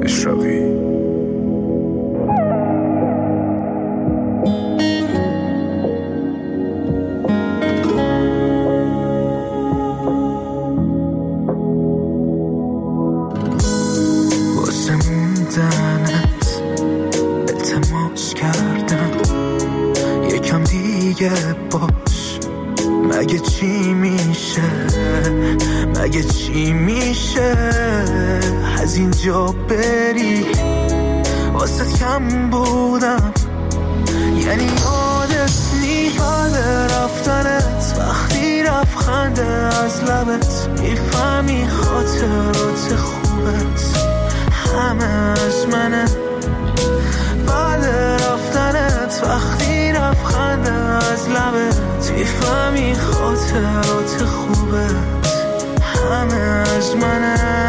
اشراقی. واسه موندنت التماس کردم یکم دیگه باش، مگه چی میشه، مگه چی میشه از اینجا بری، واسه کم بودم یعنی یادت یاد رفتنت وقتی رفخنده از لبت میفهمی خاطرات خوبت همه از منه، بعد رفتنت وقتی رفخنده از لبت میفهمی خاطرات خوبت همه از منه.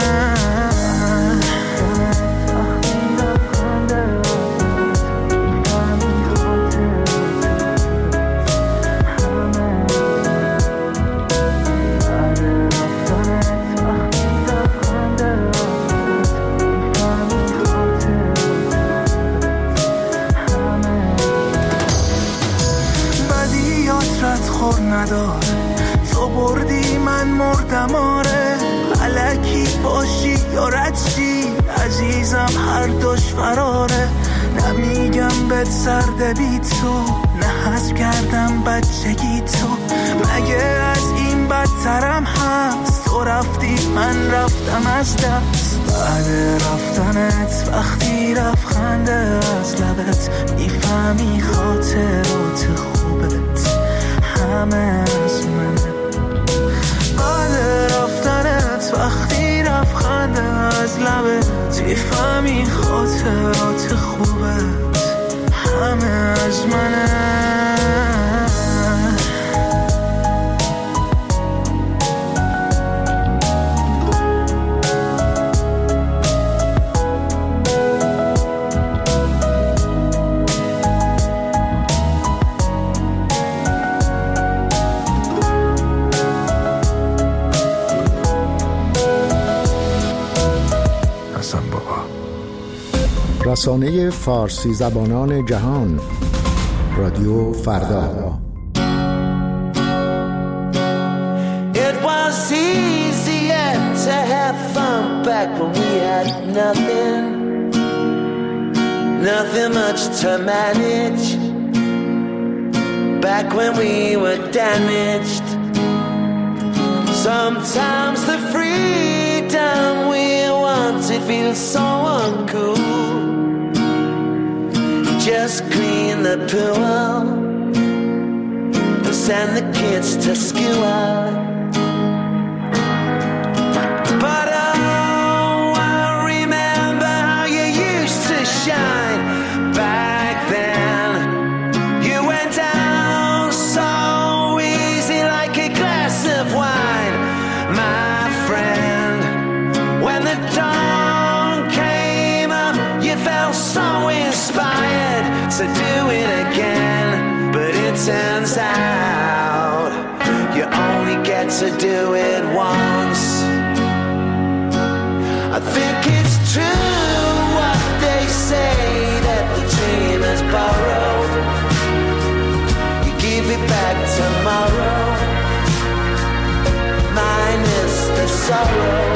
نداره تو بردی من مردم، آره الکی باشی یا رد شی عزیزم هر دوش فراره، نمیگم بهت سرده بی تو، نه حذف کردم بچگی تو، مگه از این بدترم هست، تو رفتی من رفتم از دست، بعد رفتنت وقتی رفخنده از لبت میفهمی خاطرات خوبت همه از منه، بعد رفتنت وقتی رفخنده از لبت میفهمی خاطرات خوبت همه از منه. رسانه فارسی زبانان جهان، رادیو فردا. It was easier to have fun back when we had nothing, nothing much to manage, back when we were damaged. Sometimes the freedom we wanted feels so uncool. Just clean the pool and send the kids to school. But oh, I remember how you used to shine back then. You went down so easy like a glass of wine, my friend. When the dawn came up, you felt so inspired to do it again, but it turns out you only get to do it once. I think it's true what they say, that the dream is borrowed, you give it back tomorrow, minus the sorrow,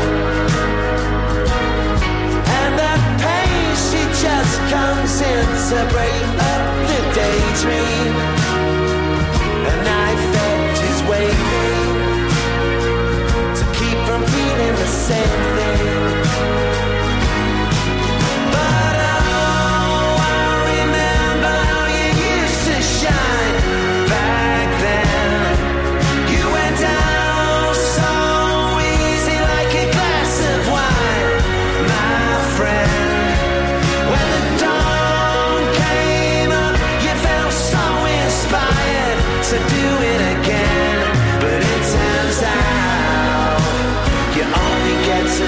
and that pain, she just comes in to break up the daydream. A knife edge is waving to keep from feeling the same thing. But oh, I remember how you used to shine back then. You went down so easy like a glass of wine, my friend. When the dawn came up, you felt so inspired to do it again, but it turns out you only get to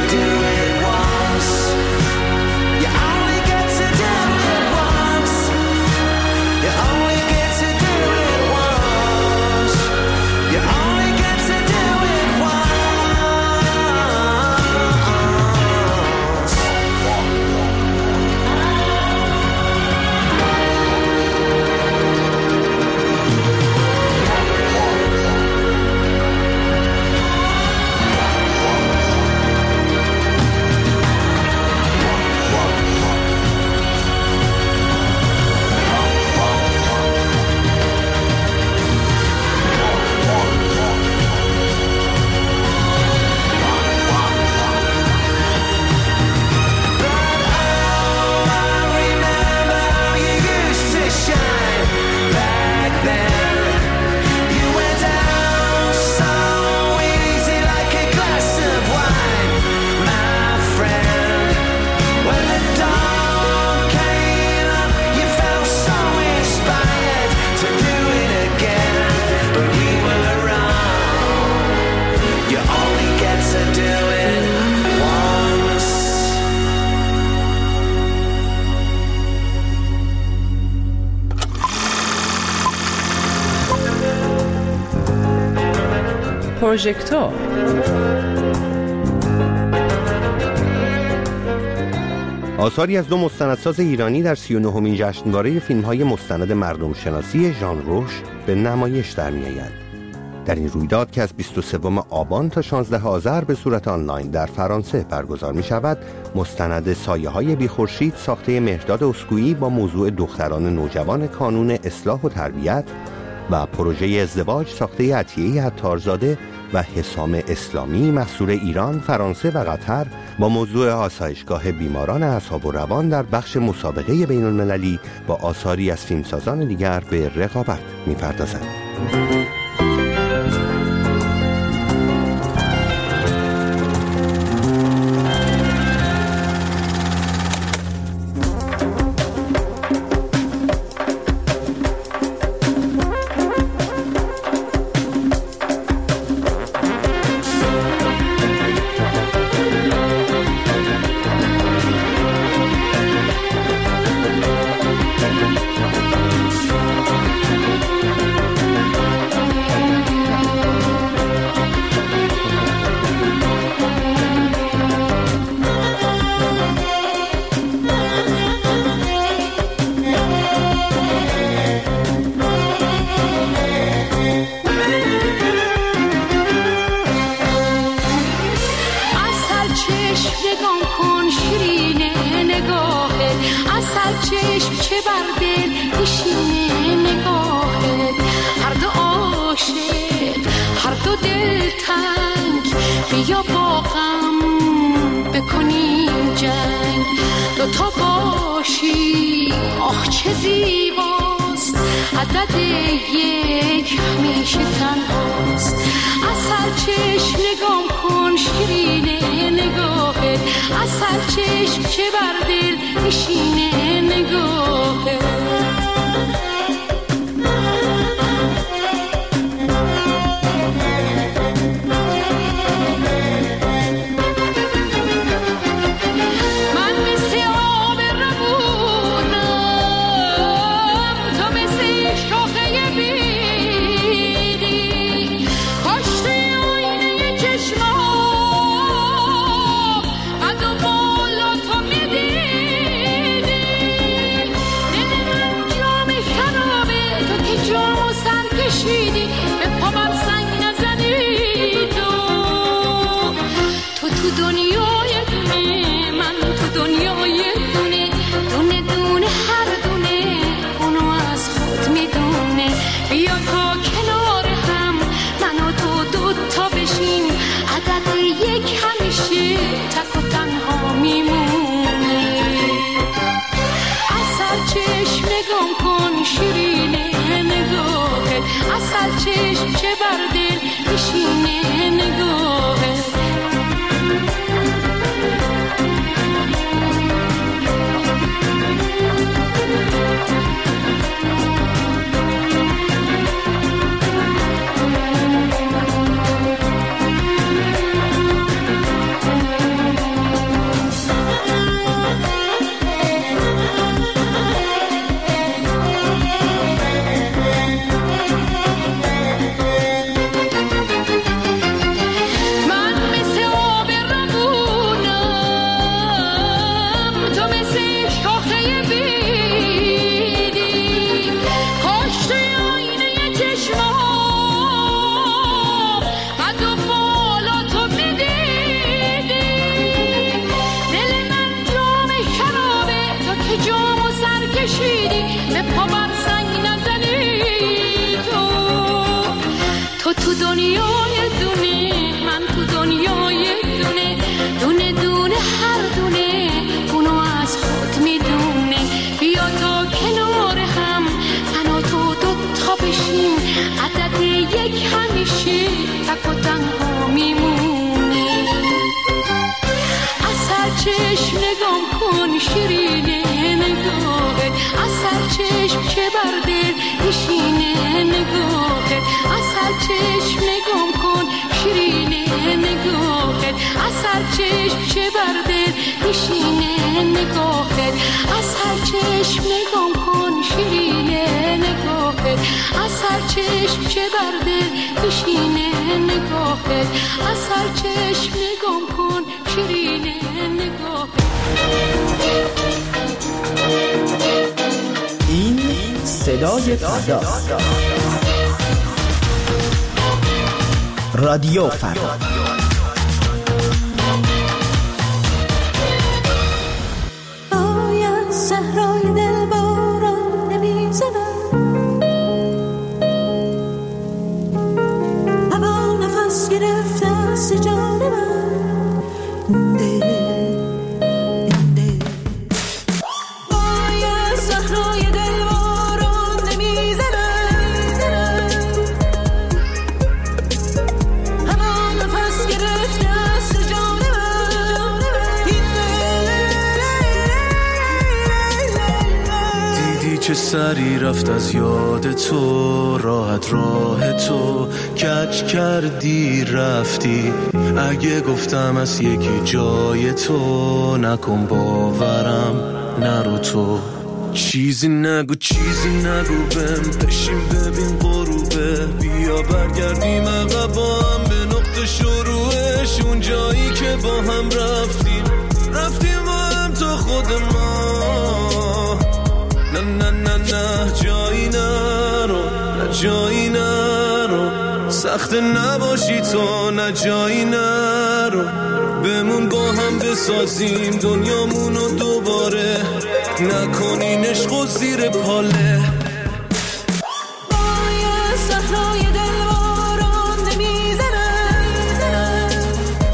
پروژکتور. آثاری از دو مستندساز ایرانی در 39مین جشنواره فیلم‌های مستند مردم شناسی ژان روش به نمایش در می‌آید. در این رویداد که از 23 آبان تا 16 آذر به صورت آنلاین در فرانسه برگزار می‌شود، مستند سایه‌های بی‌خورشید ساخته مهرداد اسکویی با موضوع دختران نوجوان کانون اصلاح و تربیت و پروژه ازدواج ساخته عطیه عطارزاده و حسام اسلامی محصول ایران، فرانسه و قطر با موضوع آسایشگاه بیماران اعصاب و روان در بخش مسابقه بین المللی با آثاری از فیلمسازان دیگر به رقابت می‌پردازند. بیا با غم بکنیم جنگ، دوتا باشی آخ چه زیباست، عدد یک همیشه تنهاست. عسل چشم نگام کن شیرینه نگاهت، عسل چشم چه بر دل نشینه نگاهت. عسل چشم چه بر دل نشینه نگاهت. تو دنیای دونه، من تو دنیای دونه، دونه دونه هر دونه اونو از خود میدونه. بیا تا کنار هم من و تو دوتا بشیم، عدد یک همیشه تک و تنها میمونه. عسل چشم نگام کن شیرینه نگاهت، عسل چشم چه بر دل نشینه نگاهت. عسل چشم نگام کن شیرینه نگاهت، عسل چشم چه بر دل نشینه نگاهت. عسل چشم نگام کن شیرینه نگاهت، عسل چشم چه بر دل نشینه نگاهت. از هر چشم نگام کن شیرینه نگاه. این صدای فردا، رادیو فردا. باید صحرای دل باران نمیزنم، هوا نفس گرفته از جان من. باید صحرای دل باران نمیزنم، هوا نفس گرفته از جان من. دیدی چه سری رفت از یاد تو، راحت راه تو کج کردی رفتی. اگه گفتم از یکی جای تو، نکن باورم نرو تو. چیزی نگو بهم، بشین ببین غروبه. بیا برگردیم عقب با هم به نقطه شروعش، اون جایی که با هم رفتیم با هم تا خود ما. نه نه نه نه جایی نرو، نه جایی نرو، سخت نباشی تو، نه جایی نرو. بمون با هم بسازیم دنیامونو دوباره، نکنین عشق و زیر پاله. باید صحرای دل باران نمیزنم،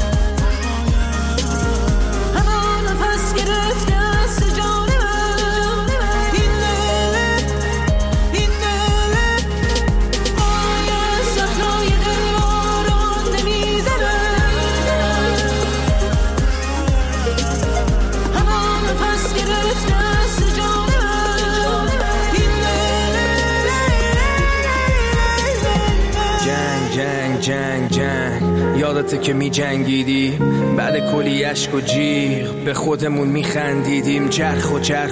هوا نفس گرفته از جان من. این دل باید صحرای دل باران نمیزنم، هوا نفس گرفته از جان من. این جنگ یادته که می جنگیدیم، بعد کلی عشق و جیغ به خودمون می خندیدیم. چرخ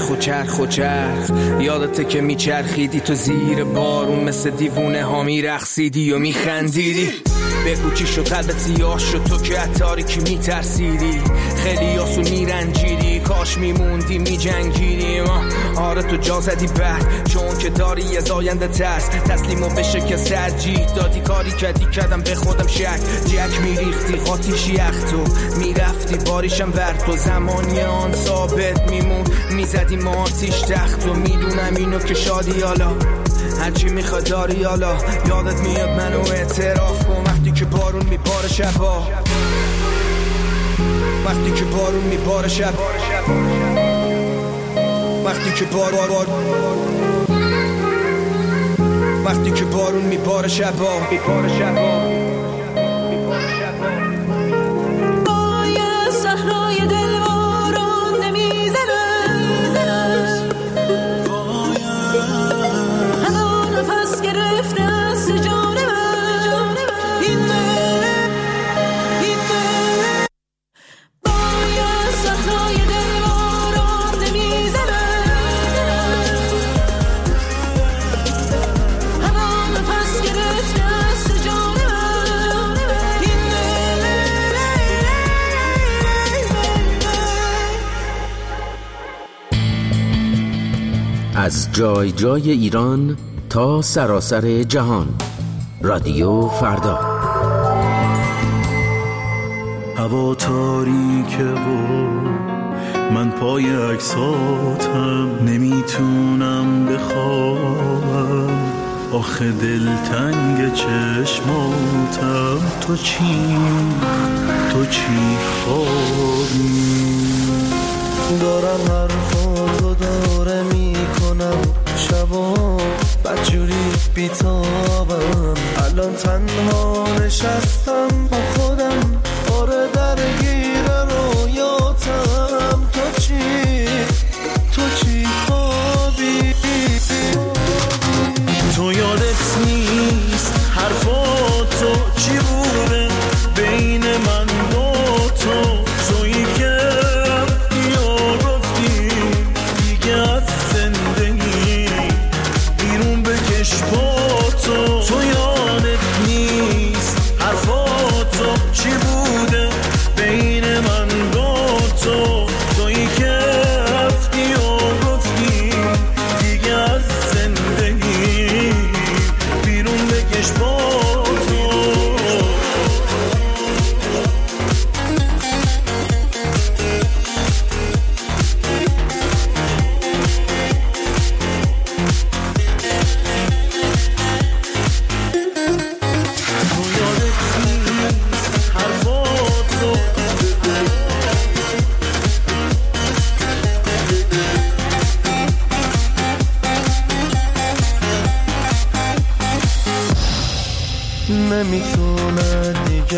یادته که می چرخیدی تو زیر بارون، مثل دیوونه ها می رقصیدی و می خندیدی. بگو چی شد قلبت سیاه شد تو که از تاریکی می ترسیدی، خیلی آسون می رنجیدی. کاش می موندی می جنگیدیم. آره تو جا زدی بعد، چون که داری از آینده ترس، تسلیمو به شکست ترجیح دادی. کاری کردم به خودم شک، جک می ریختی قاتیش یخ تو می رفتی باریشم بر تو. زمانی آن ثابت میمون، می زدی ما آتیش تخت و میدونم اینو که شادی حالا هرچی میخواد داری. حالا یادت میاد منو اعتراف کن وقتی که بارون میباره شبا، وقتی که بارون میباره شب، وقتی که وقتی که بارون میباره شبا. باید صحرای دل باران نمیزنم، هوا نفس گرفته از جان من. این دل باید صحرای دل باران نمیزنم، هوا نفس گرفته از جان من. این از جای جای ایران تا سراسر جهان، رادیو فردا. هوا تاریکه و من پای عکساتم، نمیتونم بخوابم آخه دلتنگ چشماتم. تو چی خوابی؟ دارم حرفاتو داره میکنم شبا، بدجوری بیتابم. الان تنها نشستم با خودم، آره درگیر رویاتم. تو چی خوابی؟ تو یادت نیست حرفاتو چی بوده بین من و تو؟ تویی که یا گفتی دیگه از زندگی بیرون بکش با تو. تو یادت نیست حرفاتو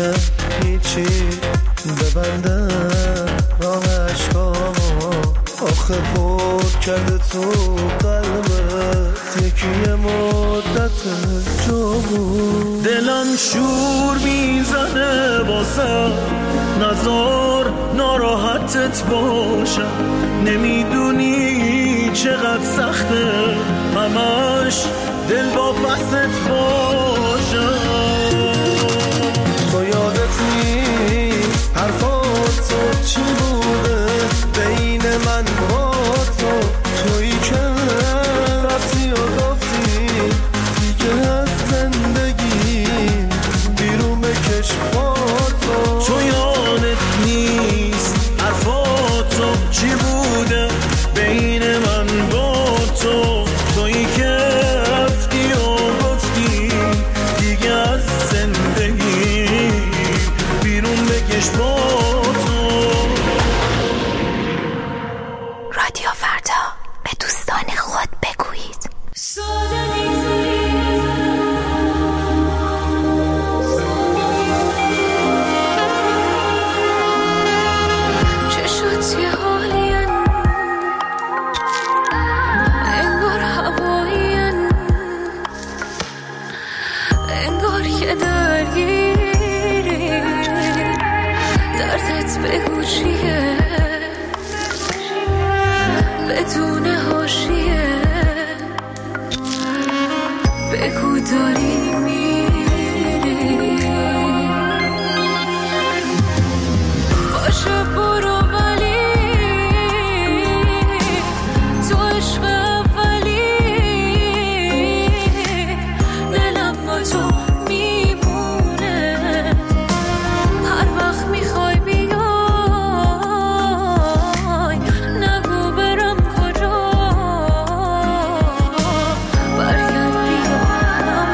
هیچی ببندم راه عشقام آخه پر کرده تو قلبت یکی مدت جو بود دلم شور میزنه واسه نزار ناراحتت باشم نمیدونی چقدر سخته همش دل با بست باشم تو یادت نیست حرفات تو چی بوده بین من با تو تویی که رفتی و گفتی دیگه از زندگی بیرون بکش با تو یادت نیست حرفات تو چی بوده بین من با تو تویی که رفتی و گفتی دیگه از زندگی بیرون بکش با تو رادیو فردا به دوستان خود بگویید چشات یه حالین انگار هوایین انگار که درگیری دردت بگو چیه بدون حاشیه بگو داری میری باشه برو ولی تو عشق اولی دلم با تو میمونه هر وقت میخوای بیای نگو برم کجا برگرد بیارم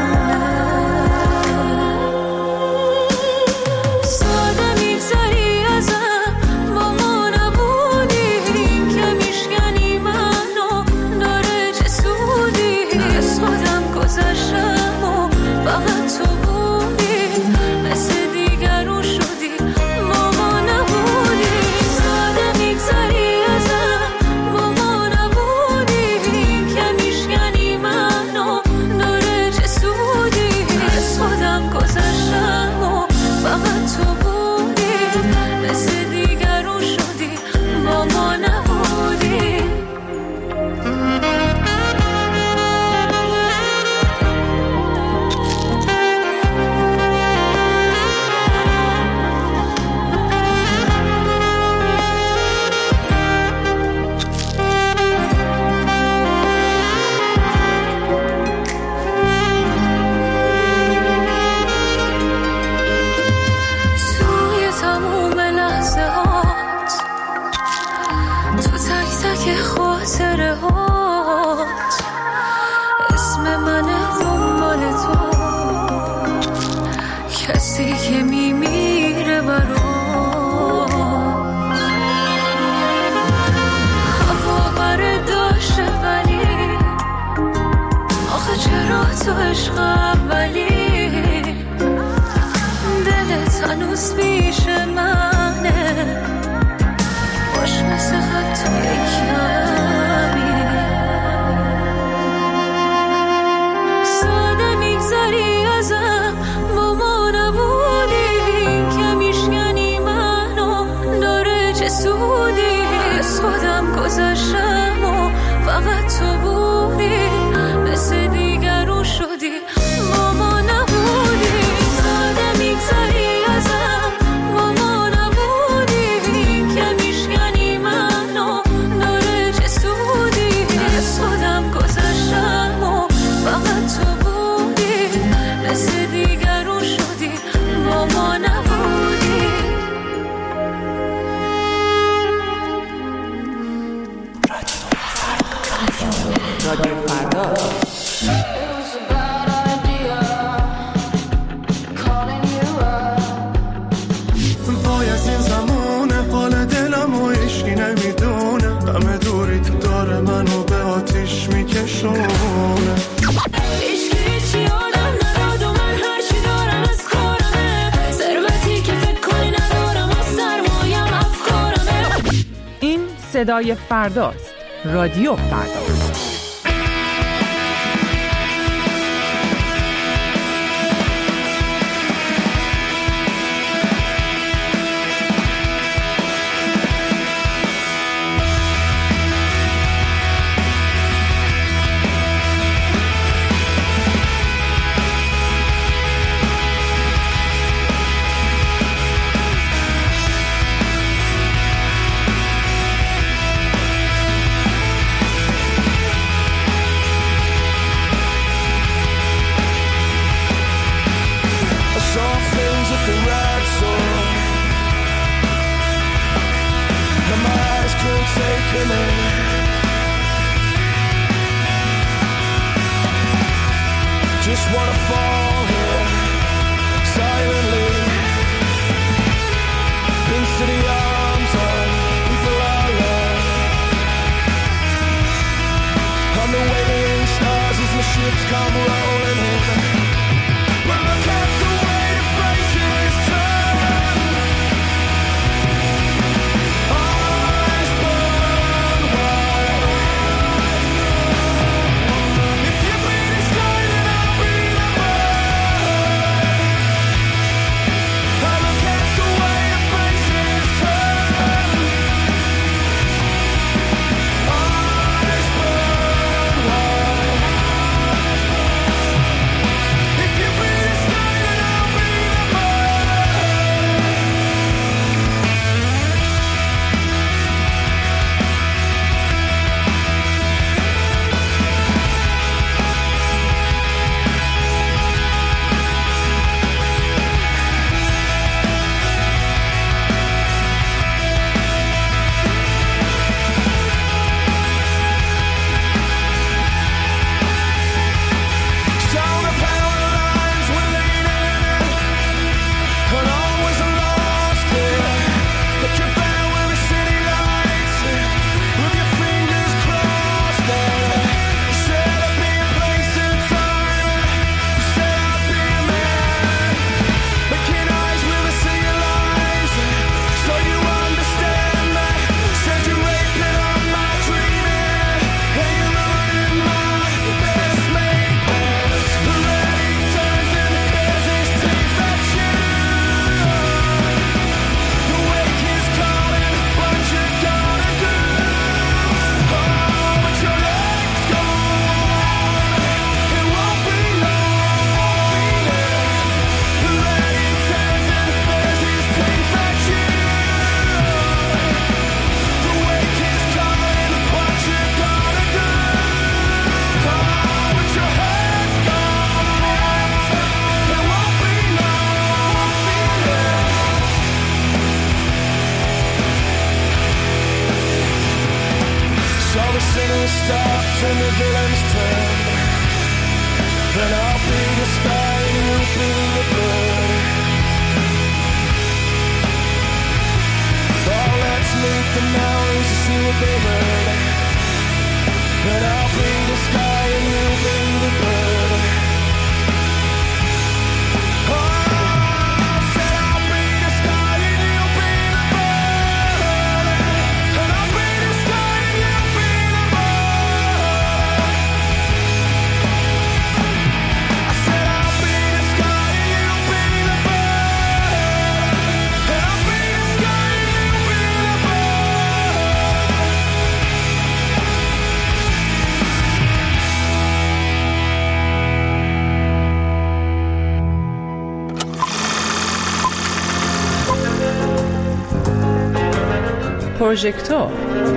خونه ساده میگذری ازم با ما نبودیم که میشکنی منو داره چه سودی از خودم گذشتم و فقط تو بودی مثل دیگرون شدی با ما نبودی ساده میگذری ازم با ما نبودیم که میشکنی منو داره چه سودی از خودم گذشتم و فقط تو بودی مثل دیگرون شدی با ما نبودی توی تموم لحظه هات تو تک تک خاطره هات اسم منه دنبال تو کسی که میمیره برات هوا برداشته ولی آخه چرا تو عشق اولی دلت هنوز پیش منه باش مثل خط توی کمی ساده میگذری ازم با ما نبودیم که میشکنی منو داره چه سودی از خودم گذشتم و فقط تو بودی مثل دیگرون شدی با ما نبودی ساده میگذری ازم با ما نبودیم که میشکنی منو داره چه سودی از خودم گذشتم و فقط تو بودی مثل دیگرون شدی با ما نبودی رادیو فردا وای از این زمونه حال دلم و عشقی نمیدونه همه دوری تو داره منو به آتیش میکشونه هیچی آدم نداد و من هرچی دارم از کارمه صدای فرداست. رادیو فردا. Just wanna fall here silently into the arms of people I love. On the waiting stars as the ships come rolling in. But look at the way the faces turn. Eyes burn wide. If you bleed the sky, then I'll be the bird. I look at the way the faces turn. Eyes burn wide. If you bleed the sky, then I'll be the bird. So the power lines were leaning, and all was lost here. But you're there with the city lights, with your fingers crossed there. You said I'd be a place and time. You said I'd be a man, making eyes with a sea of lies, so you understand that. Said you're raping on my dreaming, and you're ruining my best made plans. The ready turns and bears his teeth at you. The wake is calling, what you gonna do? Oh, but your leg's gone, it won't be long. The ready turns and bears his teeth at you. The wake is calling, what you gonna do? Oh, but your head's gone, it won't be long. So the sinners stopped and the villains turned. Then I'll be the sky and you'll be the bird. Oh, let's meet the mountains to see what they heard. Then I'll be the sky and you'll be the bird. Oh, I said I'll be the sky and you'll be the bird. And I'll be the sky and you'll be the bird. I said I'll be the sky and you'll be the bird. And I'll be the sky and you'll be the پروژکتور.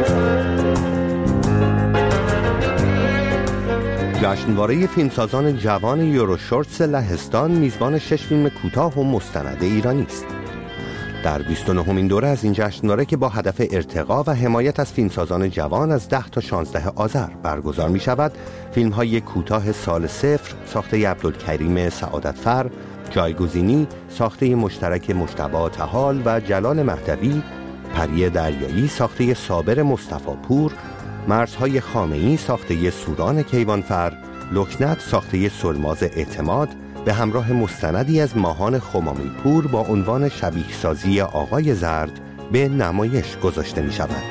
جشنواره فیلمسازان جوان یوروشورتس لهستان میزبان 6 فیلم کوتاه و مستند ایرانی است. در 29مین دوره از این جشنواره که با هدف ارتقا و حمایت از فیلمسازان جوان از 10 تا 16 آذر برگزار می شود، فیلم‌های کوتاه سال صفر ساخته عبدالکریم سعادتفر، جایگزینی ساخته مشترک مجتبی طحال و جلال مهدوی، پری دریایی ساخته صابر مصطفی پور، مرزهای خامه‌ای ساخته سوران کیوانفر، لکنت ساخته سلماز اعتماد به همراه مستندی از ماهان خمامی پور با عنوان شبیه سازی آقای زرد به نمایش گذاشته می شود.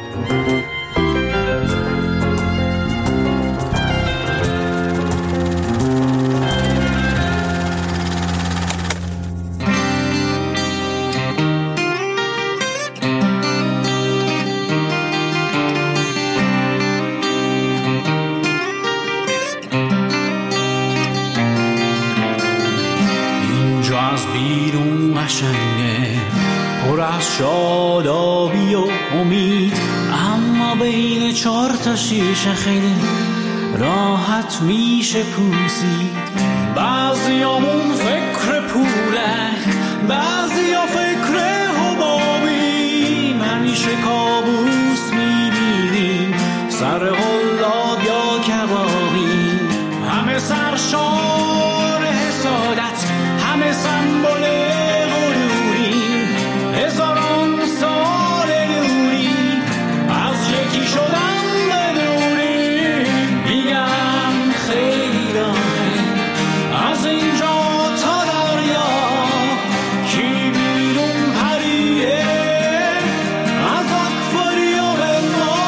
شادابی و امید، اما بین 4 تا شیشه خیلی راحت میشه پوسید. بعضیامون فکر پوله، بعضیا فکر حبابیم، همیشه کابوس میبینیم سر قلاب یا کبابیم. همه سرشار حسادت، همه سمبل غروریم، هزاران سال دوری از یکی شدن بدونیم. میگم خیلی راهه از اینجا تا دریا، کی بیرون پریه از اکواریوم ما.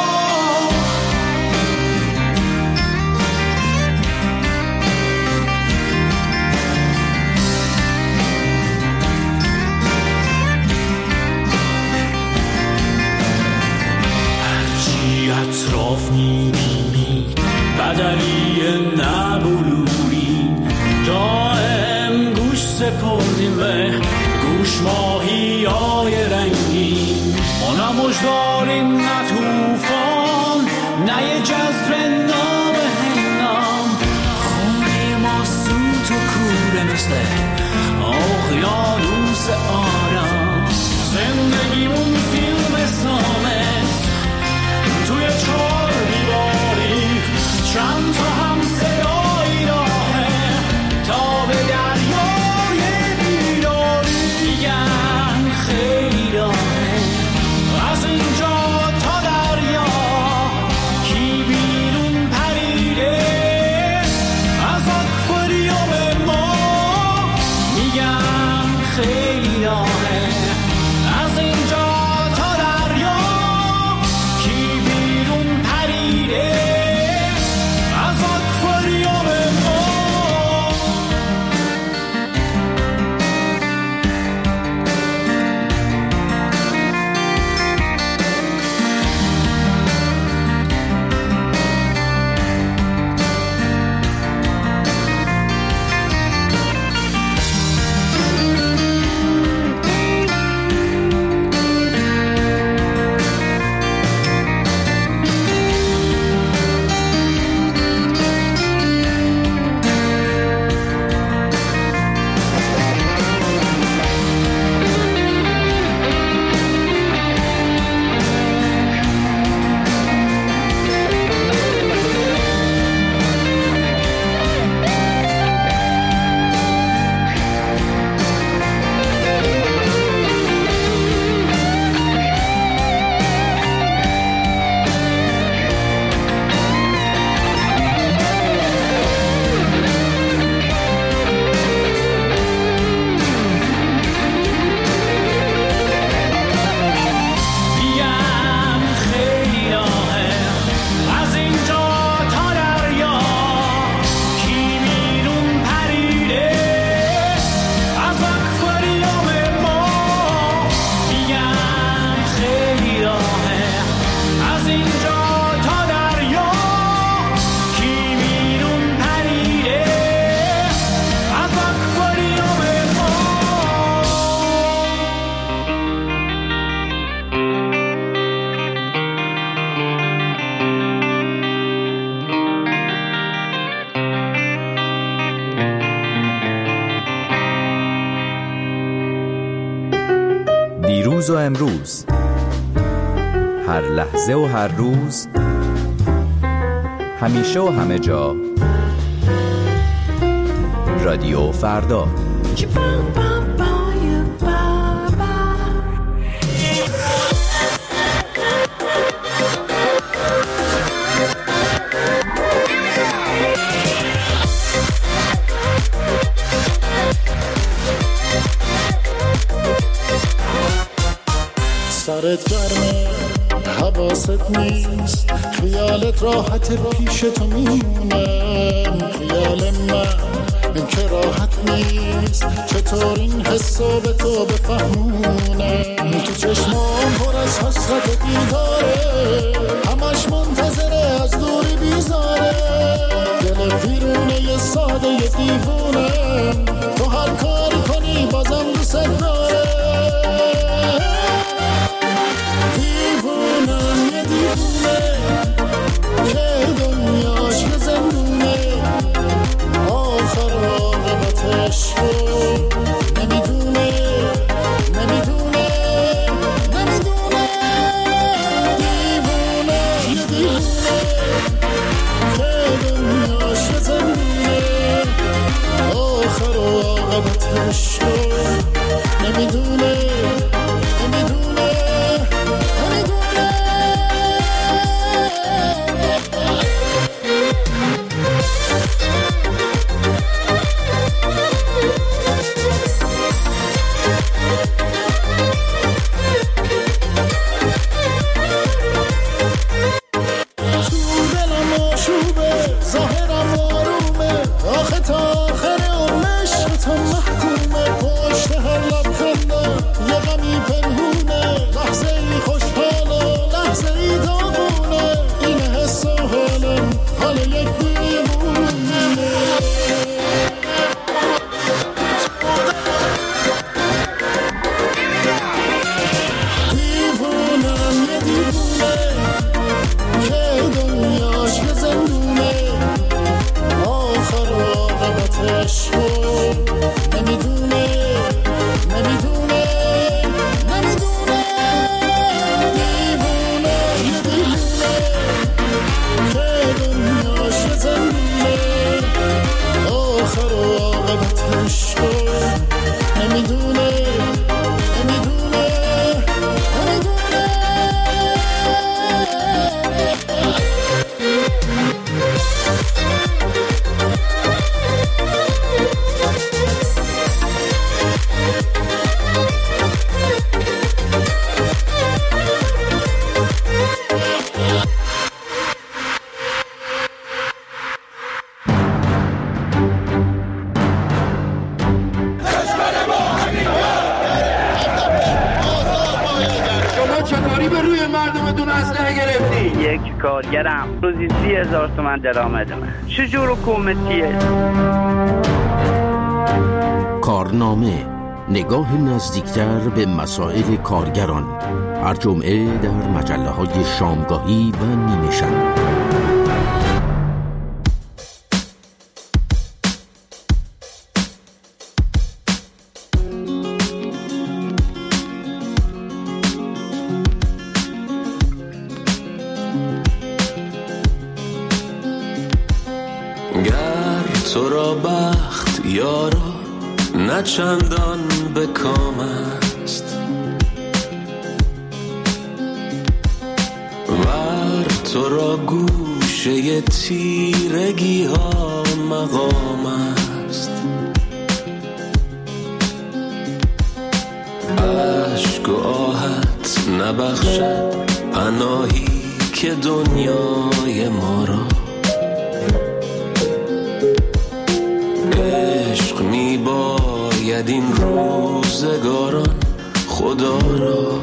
اطراف میبینی بدلیه نبلوری، دائم گوش سپردیم به گوش ماهی های رنگی. ما نه مجداریم نه توفان، نه یه جزر نام هنگام. خونه ما سوت و کوره مثل اقیانوس آرام. زندگیمون فیلم سامت توی 4 دیواری، چند تا هم صدایی راهه تا به دریای بیداری. میگن خیلی راهه از اینجا تا دریا، کی بیرون پریده از اکواریوم ما. میگن خیلی راهه از اینجا تا دریا، کی بیرون پریده از اکواریوم ما. دیروز و امروز، هر لحظه و هر روز، همیشه و همه جا، رادیو فردا. سر سرت گرمه حواست نیست، خیالت راحت پیش تو میمونه، خیال من که راحت نیست، چطور این حسو به تو بفهمونه، تو چشمام پر از حسرت دیداره، همش منتظره از دوری بیزاره، دل ویرونه یه ساده یه دیوونه، تو هر کاری کنی بازم دوست داره، دیوونم یه دیوونه که دنیاش یه زندونه، آخر عاقبتش رو نمیدونه، نمیدونه، نمیدونه، دیوونه یه دیوونه که دنیاش یه زندونه، آخر عاقبتش رو نمیدونه، نمیدونه، نمیدونه. ظاهرم آرومه، آخه تا آخر عمرش تو محکومه، پشت هر لبخندم یه غمی پنهونه، لحظه ای خوشحاله لحظه ای داغونه، این حس و حالم حال یک دیوونه، دیوونم یه دیوونه که دنیاش یه زندونه، آخر عاقبتش رو نمیدونه، نمیدونه، نمیدونه، دیوونه یه دیوونه که دنیاش یه زندونه، آخر عاقبتش رو نمیدونه، نمیدونه، نمیدونه. یک کارگرم روزی 30,000 تومان درآمدمه، چجور حکومتیه؟ کارنامه، نگاه نزدیکتر به مسائل کارگران، هر جمعه در مجله‌های شامگاهی و نیمه شب. تو را بخت یارا نه چندان به کام است، ور تو را گوشه تیرگی ها مقام است، عشق و آهت نبخشد پناهی که دنیای ما را، عشق می باید این روزگاران خدا را،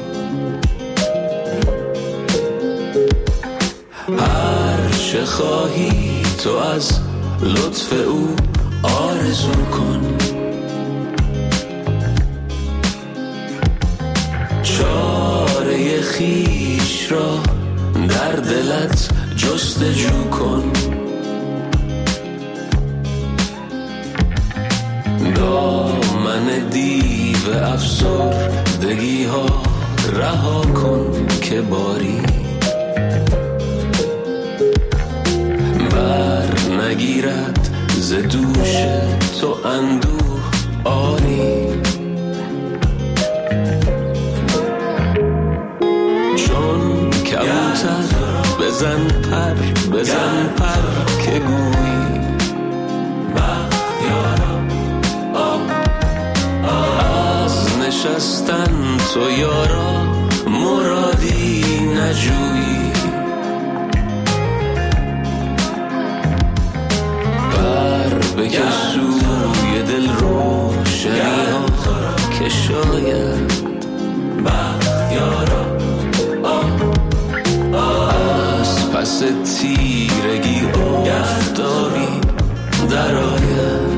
هر چه خواهی تو از لطف او آرزو کن، چاره خویش را در دلت جستجو کن، دامن دیو افسردگی ها رها کن که باری بر نگیرد ز دوش تو اندوه آری، چون کبوتر بزن پر که گویی از نشستن تو یارا مرادی نجویی، بر بکش سوی دل روشنی ها که شاید بختیارا از پس تیرگی آفتابی در آید.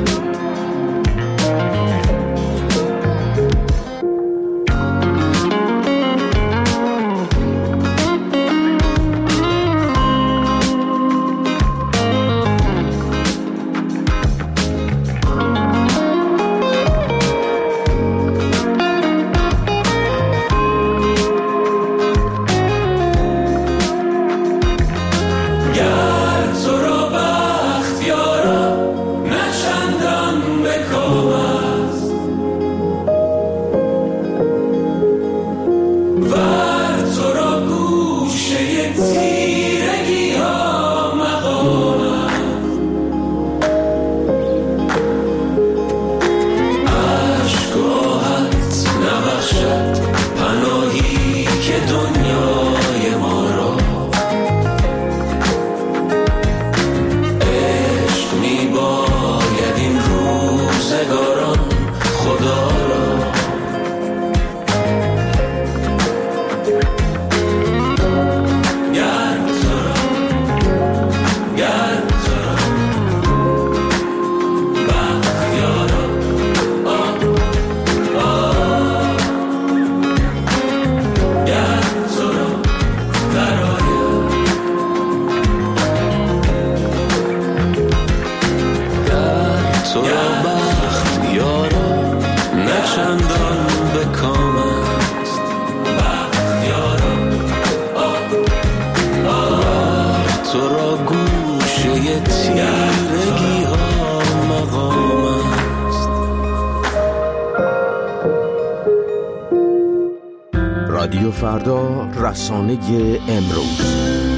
رادیو فردا، رسانه امروز.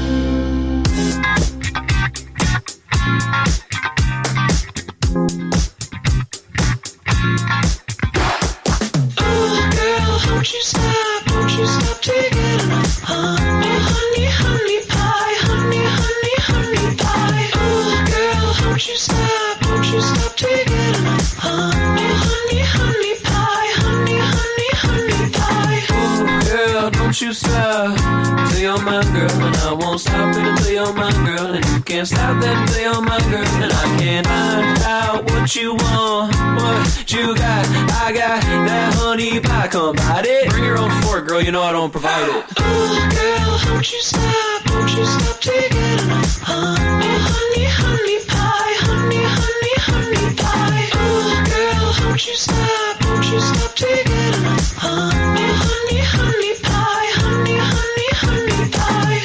You stop till you're my girl, and I won't stop it until you're my girl, and you can't stop that until you're my girl, and I can't find out what you want, what you got. I got that honey pie, come bite it. Bring your own fork, girl, you know I don't provide it. Oh, girl, won't you stop taking enough, oh, honey, honey pie, honey, honey, honey pie. Oh, girl, won't you stop taking enough, oh, honey, honey pie, honey, honey, honey pie.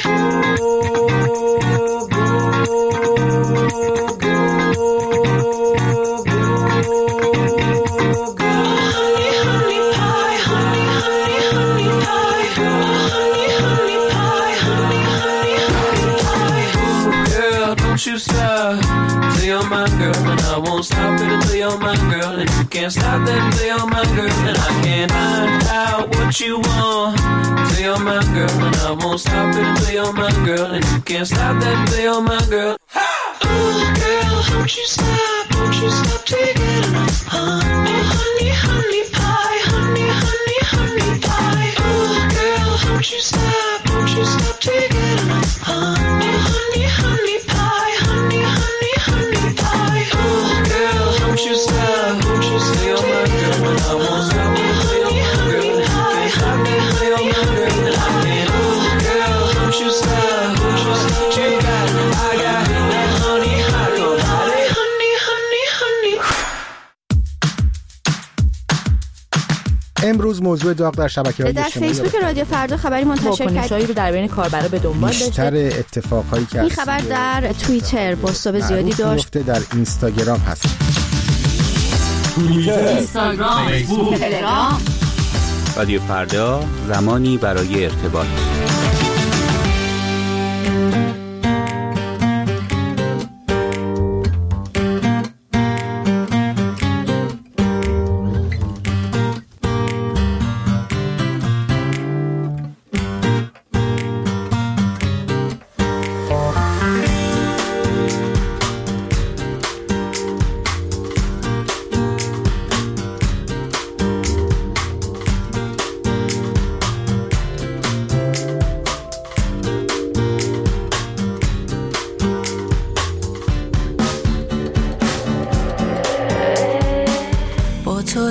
You stop till you're my girl, and I won't stop it until you're my girl, and you can't stop that until you're my girl, and I can't find out what you want till you're my girl, and I won't stop it until you're my girl, and you can't stop that until you're my girl. Oh, girl, won't you stop taking enough, oh, honey, honey pie, honey, honey, honey pie. Oh, girl, won't you stop taking enough, oh, honey, honey pie, honey, honey, honey pie. Oh, girl, won't you stop till you're my girl, and I won't stop until you're my girl, and you can't stop that until you're my girl, and I can't. Oh, girl, won't you stop? You got, I got that honey hot, come honey, honey, honey, honey. امروز موضوع داغ در شبکه‌های در فیسبوک رادیو فردا خبری منتشر کرد رو در بین کاربرا به دنبال داشته. بیشتر اتفاقایی که این خبر در توییتر بازتاب زیادی داشت. در اینستاگرام هست. اینستاگرام، فیسبوک، تلگرام. رادیو فردا، زمانی برای ارتباط.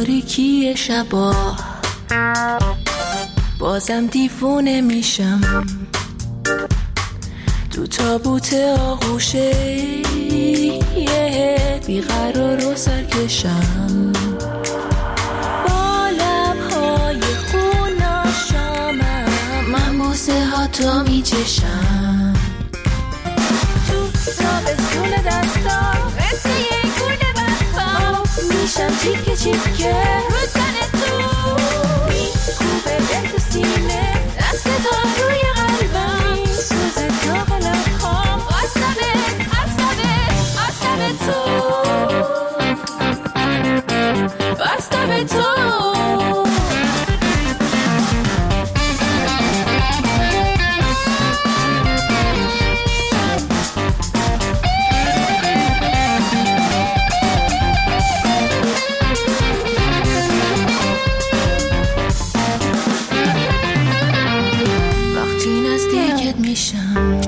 تاریکی شبا بازم دیوونه میشم تو تابوت آغوشه بیقرار و سرکشم با لبهای خوناشامم من بوسه ها تو میچشم تو تابستون دستا مثل یه گونه برفا میشم چیکه چیکه رو تن تو میکوبه دل تو سینه دست تو روی قلبم سوز داغ لبخام آسمه تو بستم تو وقتی نزدیکت میشم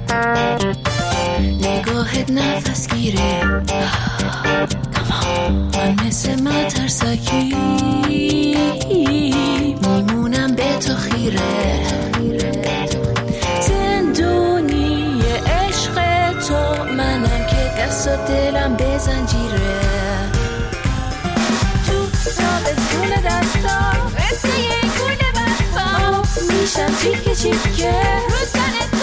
نگاهت نفس گیره من مثل مترسکی میمونم به تو خیره زندونی عشق تو منم که دست و دلم به زنجیره تو تابستون دستا مثل یه گونه برفا میشم چیکه چیکه رو تن